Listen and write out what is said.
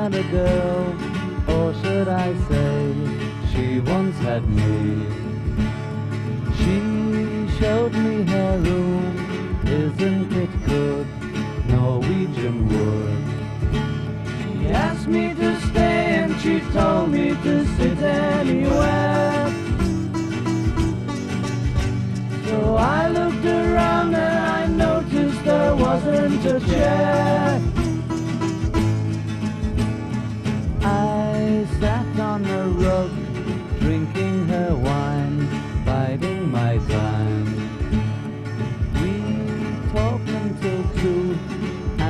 had a girl, or should I say, she once had me. She showed me her room, isn't it good, Norwegian wood. She asked me to stay and she told me to sit anywhere. So I looked around and I noticed there wasn't a chair.